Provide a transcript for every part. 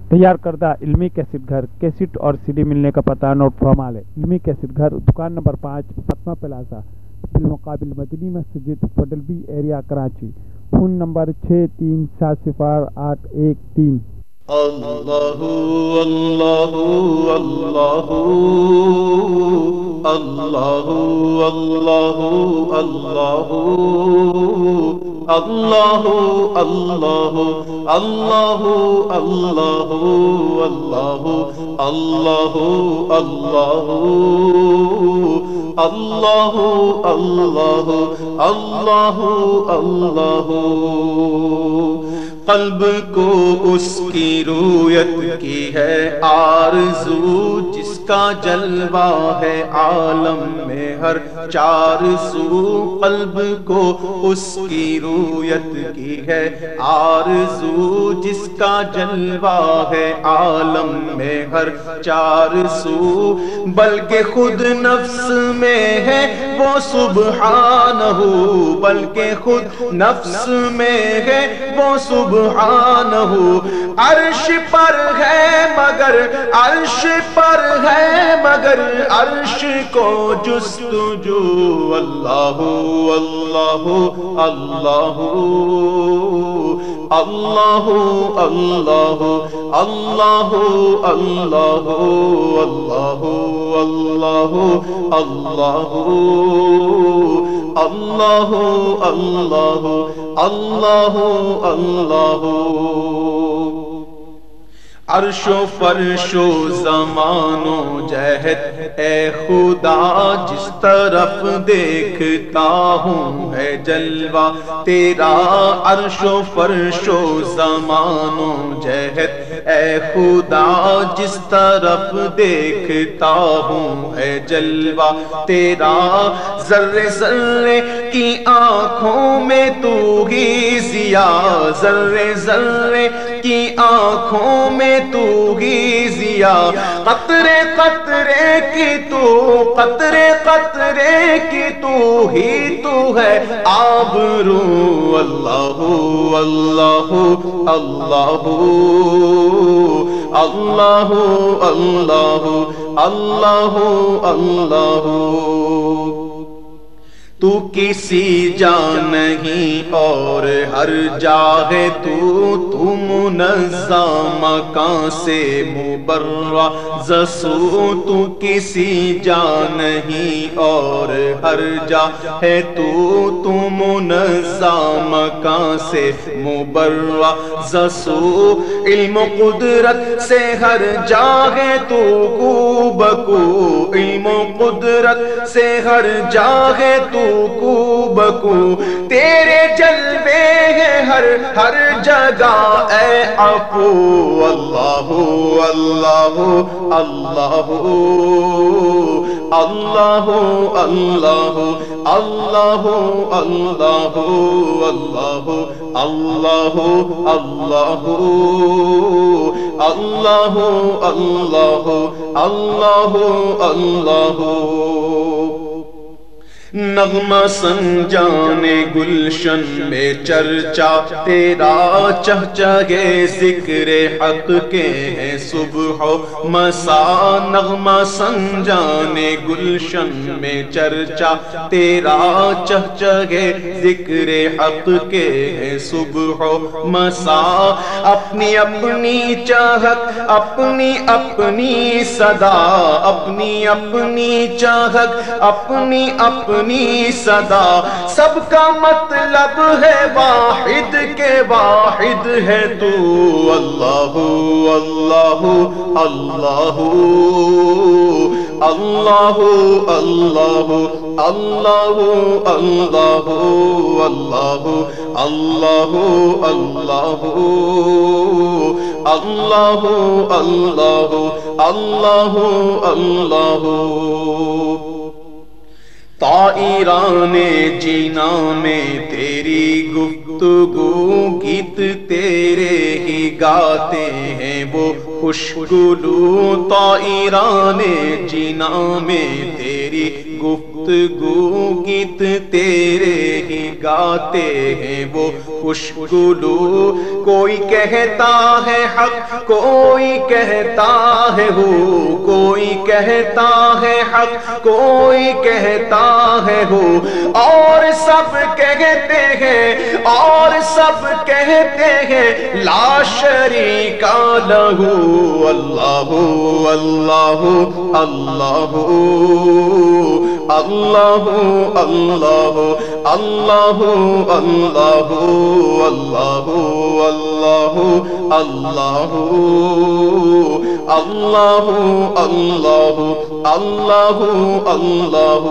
تیار کردہ علمی کیسٹ گھر، کیسٹ اور سی ڈی ملنے کا پتہ نوٹ فرما لیں۔ علمی کیسٹ گھر، دکان نمبر 5، فاطمہ پلازا، بالمقابل مدنی مسجد، federal B area, Karachi. Phone number 63708113۔ اللہ اللہ اللہ اللہ اللہ اللہ اللہ اللہ اللہ اللہ اللہ اللہ اللہ اللہ اللہ اللہ۔ قلب کو اس کی رویت کی ہے آرزو، جس کا جلوہ ہے عالم میں ہر چار سو۔ قلب کو اس کی رویت کی ہے آرزو، جس کا جلوہ ہے عالم میں ہر چار سو۔ بلکہ خود نفس میں ہے وہ سبحانہ، بلکہ خود نفس میں ہے وہ سبحانہ۔ عرش پر ہے مگر عرش پر ہے مگر عرش کو جستجو۔ اللہ اللہ اللہ اللہ اللہ اللہ اللہ اللہ اللہ اللہ اللہ اللہ اللہ اللہ۔ عرش و فرش و زمان و جہت اے خدا، جس طرف دیکھتا ہوں ہے جلوہ تیرا۔ عرش و فرش و زمان و جہت اے خدا، جس طرف دیکھتا ہوں ہے جلوہ تیرا۔ ذرے ذرے کی آنکھوں میں تو ہی ضیا، ذرے ذرے کی آنکھوں میں تو ہی ضیا۔ قطرے قطرے کی تو قطرے قطرے کی تو ہی تو ہے آبرو۔ اللہ اللہ اللہ اللہ اللہ اللہ اللہ۔ تو کسی جا نہیں اور ہر جا ہے تو منزہ مکان سے مبرز سو۔ تو کسی جا نہیں اور ہر جا ہے تو منزہ مکان سے مبرز سو۔ علم و قدرت سے ہر جا ہے تو کو بکو، علم و قدرت سے ہر جا ہے تو کو بکو۔ تیرے جلوے ہیں ہر جگہ اے عفو۔ اللہ اللہ اللہ اللہ اللہ اللہ اللہ اللہ اللہ اللہ اللہ اللہ اللہ۔ نغمہ سنجانے گلشن میں چرچا تیرا، چہچہے ذکر حق کے ہیں صبح و مساء۔ نغمہ سنجانے گلشن میں چرچا تیرا، چہچہے ذکر حق کے ہیں صبح و مساء۔ اپنی اپنی چاہت اپنی اپنی صدا، اپنی اپنی چاہت اپنی اپنی صدا۔ سب کا مطلب ہے واحد کے واحد ہے تو۔ اللہ اللہ اللہ اللہ اللہ اللہ اللہ اللہ اللہ اللہ اللہ اللہ اللہ اللہ۔ طائران جینا میں تیری گفتگو، گیت تیرے ہی گاتے ہیں وہ خوشگلو۔ طائران جینا میں تیری گفتگو، گیت تیرے ہی گاتے ہیں وہ خوشگلو. کوئی کہتا ہے حق کوئی کہتا ہے ہو, کوئی کہتا ہے حق کوئی کہتا ہے ہو, اور سب کہتے ہیں اور سب کہتے ہیں لا شریک لہ. اللہ اللہ اللہ اللہ اللہ اللہ اللہ اللہ اللہ اللہ اللہ اللہ اللہ.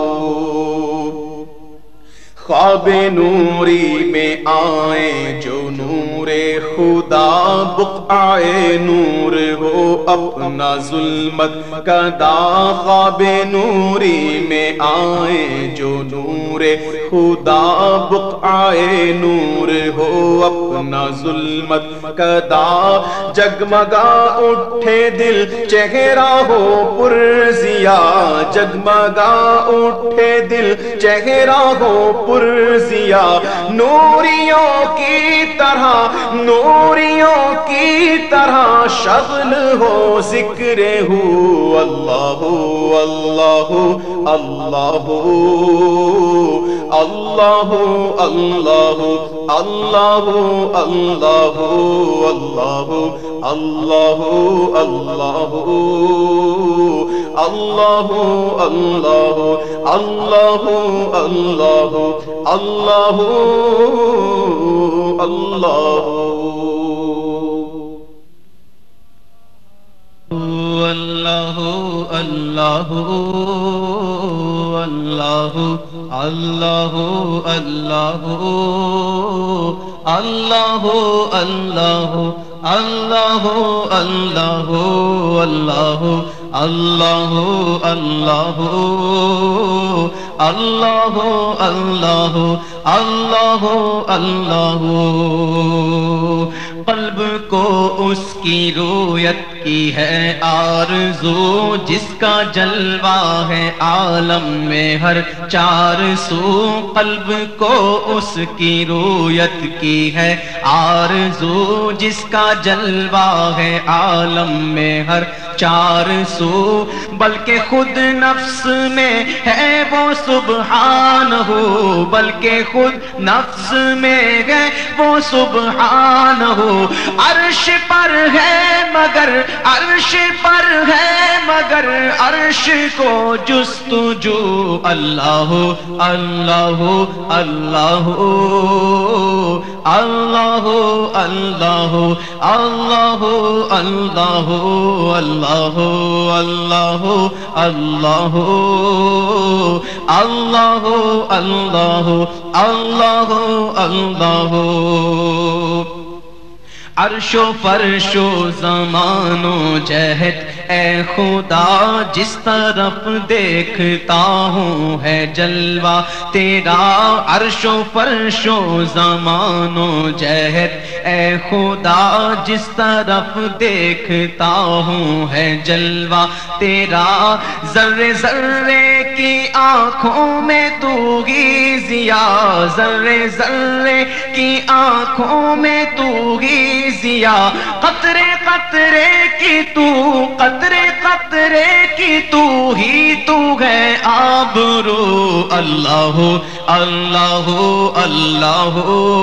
خواب نوری میں آئے جو نور خدا, بقعہ نور ہو اپنا ظلمت کدا. خواب نوری میں آئے جو نور خدا, بقعہ نور ہو اپنا ظلمت کدا. جگمگا اٹھے دل چہرہ ہو پرزیا, جگمگا اٹھے دل چہرہ ہو پرزیا. نوریوں کی طرح نوریوں کی طرح شغل ہو ذکر ہو. اللہ اللہ اللہ اللہ اللہ اللہ اللہ اللہ اللہ اللہ اللہ اللہ اللہ اللہ اللہ. اللہ اللہ اللہ اللہ اللہ اللہ اللہ اللہ اللہ اللہ اللہ اللہ اللہ اللہ اللہ اللہ. قلب کو اس کی رویت کی ہے آرزو, جس کا جلوہ ہے عالم میں ہر چار سو. قلب کو اس کی رویت کی ہے آرزو, جس کا جلوہ ہے عالم میں ہر چار سو. بلکہ خود نفس میں ہے وہ سبحان ہو, بلکہ خود نفس میں ہے وہ سبحان ہو. عرش پر ہے مگر عرش پر ہے مگر عرش کو جستجو. اللہ اللہ اللہ اللہ اللہ اللہ اللہ اللہ اللہ اللہ اللہ اللہ اللہ اللہ. عرش و فرش و زمان و جہت اے خدا, جس طرف دیکھتا ہوں ہے جلوہ تیرا. عرش و فرش و زمان و جہت اے خدا, جس طرف دیکھتا ہوں ہے جلوہ تیرا. ذرے ذرے کی آنکھوں میں تو ہی ضیا, ذرے ذرے کی آنکھوں میں تو ہی ضیا. قطرے قطرے کی تو قطرے قطرے کی تو ہی تو ہے آبرو. اللہ اللہ اللہ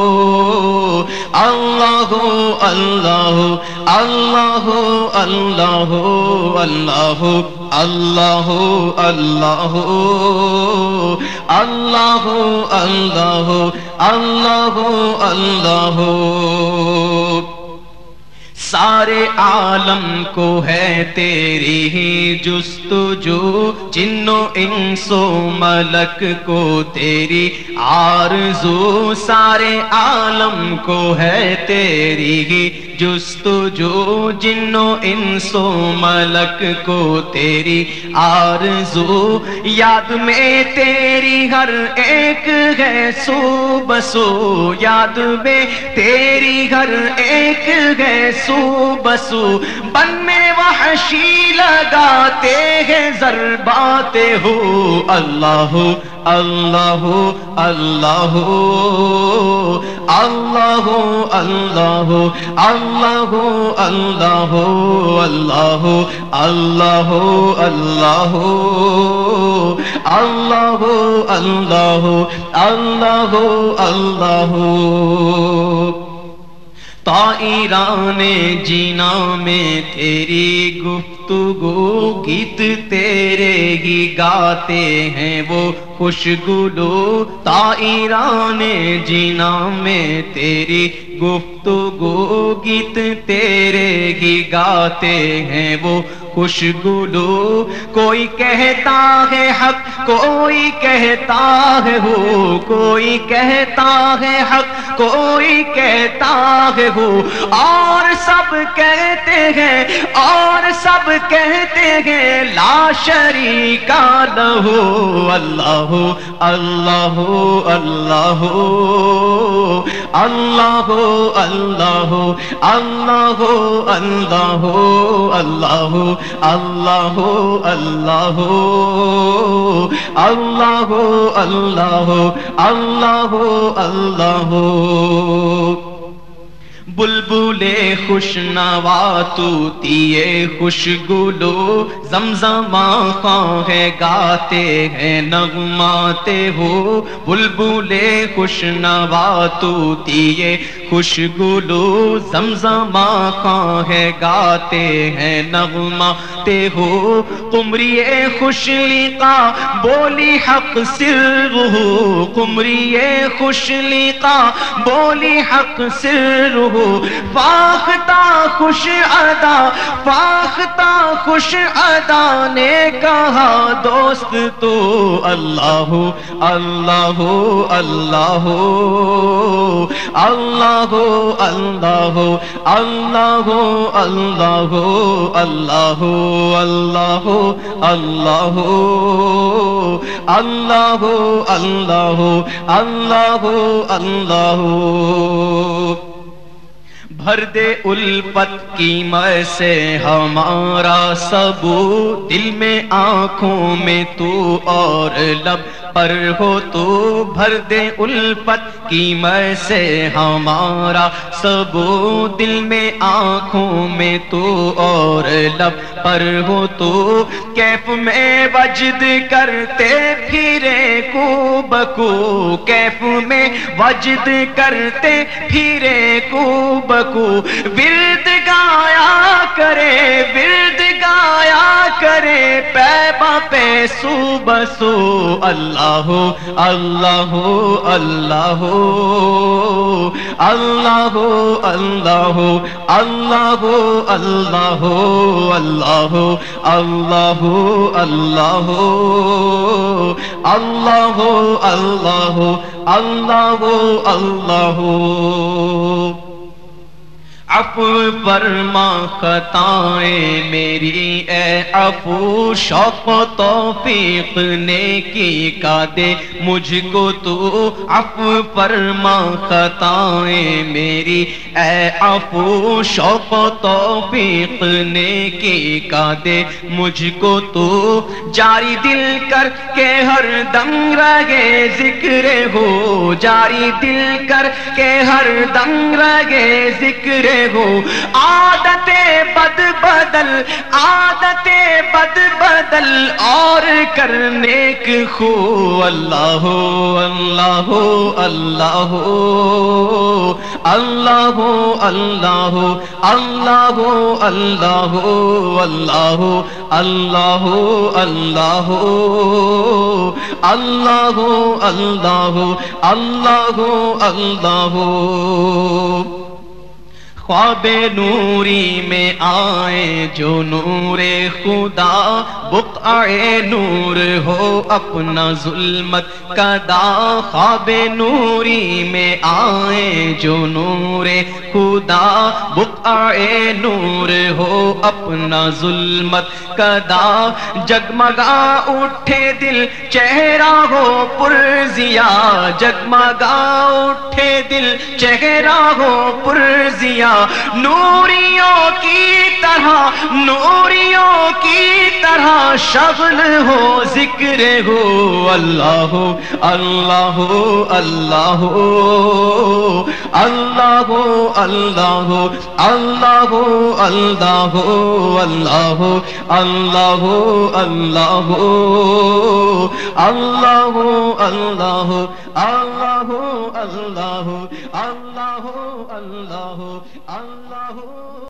اللہ اللہ اللہ اللہ اللہ اللہ اللہ اللہ اللہ اللہ اللہ. سارے عالم کو ہے تیری ہی جستجو, جن و انس و ملک کو تیری آرزو. سارے عالم کو ہے تیری ہی جستجو, جن و انس و ملک کو تیری آرزو. یاد میں تیری ہر ایک ہے سو بسو, یاد میں تیری ہر ایک ہے سو بسو. بسو بن میں وحشی لگاتے ہیں ضربات ہو اللہ اللہ اللہ اللہ اللہ اللہ اللہ اللہ اللہ اللہ اللہ اللہ اللہ اللہ طائران جینا میں تیری گفتگو گیت تیرے ہی گاتے ہیں وہ خوشگلو طائران جینا میں تیری گفتگو گیت تیرے ہی گاتے ہیں وہ خوشگلو کوئی کہتا ہے حق کوئی کہتا ہے ہو کوئی کہتا ہے حق کوئی کہتا ہے ہو اور سب کہتے ہیں اور سب کہتے ہیں لا شریک لہو اللہ اللہ اللہ اللہ اللہ اللہ اللہ اللہ اللہ اللہ اللہ اللہ اللہ اللہ بلبلے خوش نوا طوطیے خوشگلو زمزماں خواہ ہے گاتے ہیں نغماتے ہو بلبلے خوش نوا طوطیے خوشگلو زمزماں خواہ ہے گاتے ہیں نغماتے ہو قمری خوش لقا بولی حق سر ہو قمری خوش لقا بولی حق سر ہو فاختہ خوش ادا فاختہ خوش ادا نے کہا دوست تو اللہ اللہ اللہ اللہ اللہ اللہ اللہ اللہ اللہ اللہ اللہ اللہ اللہ اللہ بھر دے الفت کی مے سے ہمارا سبو دل میں آنکھوں میں تو اور لب پر ہو تو بھر دے الفت کی مے سے ہمارا سبو دل میں آنکھوں میں تو اور لب پر ہو تو کیف میں وجد کرتے پھرے کو بکو کیف میں وجد کرتے پھرے کو بکو ورد گایا کرے ورد گایا کرے پیبا پہ سو بسو اللہ اللہ اللہ اللہ اللہ اللہ اللہ اللہ اللہ اللہ اللہ اللہ اللہ اللہ عفو فرما خطائیں میری اے عفو شوق و توفیق نیکی کا دے مجھ کو تو عفو فرما خطائیں میری اے عفو شوق و توفیق نیکی کا دے مجھ کو تو جاری دل کر کے ہر دم رہے ذکر ہو جاری دل کر کے ہر دم رہے ذکر ہو عادت بد بدل عادت بد بدل اور کرنے کی خو اللہ اللہ اللہ اللہ اللہ اللہ اللہ اللہ اللہ اللہ اللہ اللہ اللہ اللہ خواب نوری میں آئے جو نور خدا بقعہ نور ہو اپنا ظلمت کا دا خواب نوری میں آئے جو نور خدا بقعہ نور ہو اپنا ظلمت کا دا جگمگا اٹھے دل چہرہ ہو پرزیا جگمگا اٹھے دل چہرہ ہو پرزیا نوریوں کی طرح شغل ہو ذکر ہو اللہ اللہ اللہ اللہ اللہ اللہ اللہ اللہ اللہ اللہ اللہ اللہ اللہ اللہ اللہ اللہ اللہ